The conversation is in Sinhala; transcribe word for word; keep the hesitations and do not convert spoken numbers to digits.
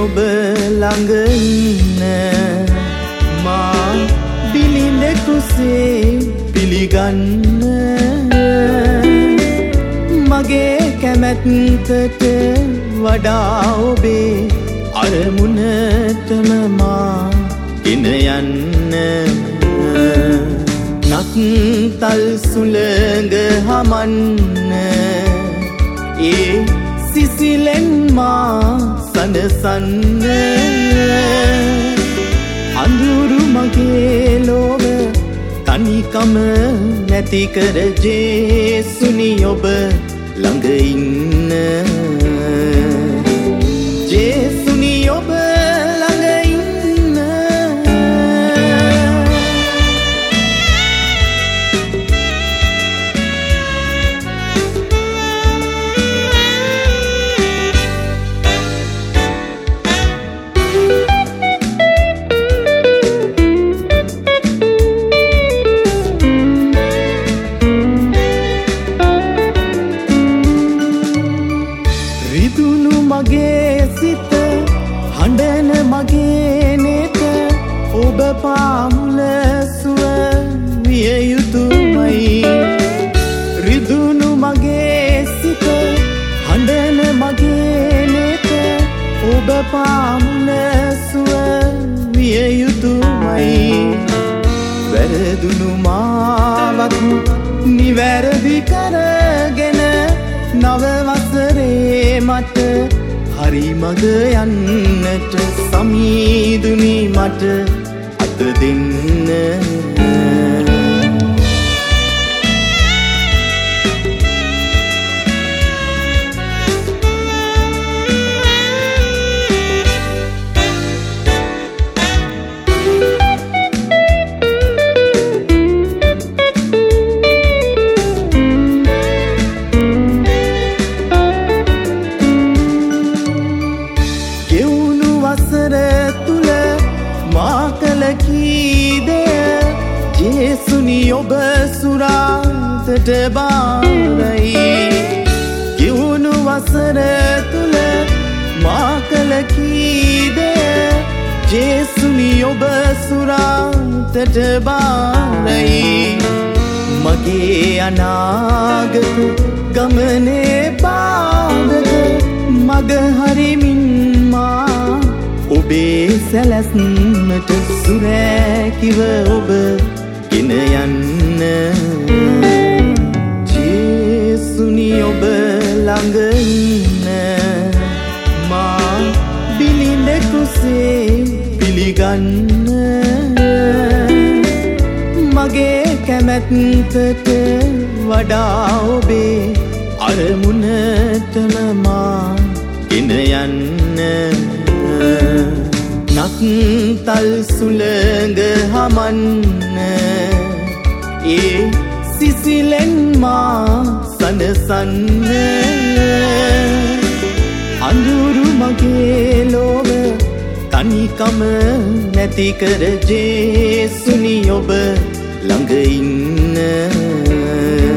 ඔබ ළඟ ඉන්න මා බිලිඳෙකුසේ පිළිගන්න මගේ කැමැත්තට වඩා ඔබේ අරමුණටම මා ගෙන යන්න නත්තල් සුළඟ හමන්න ඒ සිසිලෙන් මා සනසන්න අඳුරු මගේ ලොව තනිකම නැති කර ජේසුනි ඔබ ළඟ ඉන්න ජේසුනි ඔබ ළඟ ඉන්න රිදුණු මගේ සිත හඬන මගේ නෙත ඔබ පාමුල සුව විය යුතුමයි රිදුණු මගේ සිත හඬන මගේ නෙත ඔබ පාමුල සුව විය යුතුමයි වැරදුණු මාවත් නිවැරදි කරගෙන නව වසරේ මට හරි මග යන්නට සමීදුනි මට අත දෙන්න වසර තුල මා කළ කීදේ ජේසුනි ඔබ සුරාතට බාරයි කිවුණු වසර තුල මා කළ කීදේ ජේසුනි ඔබ සුරාතට බාරයි මගේ අනාගත ගමනේ පාදක මග හරිමින් මා ඔබේ සැලැස්මට සුරැකිව ඔබ ගෙන යන්න ජේසුනි ඔබ ළඟ ඉන්න මා බිලිඳෙකුසේ පිළිගන්න මගේ කැමැත්තට වඩා ඔබේ අරමුණටම මා ගෙන යන්න නත්තල් සුළඟ හමන්න ඒ සිසිලෙන් මා සනසන්න අඳුරු මගේ ලොව තනිකම නැති කර ජේසුනි ඔබ ළඟ ඉන්න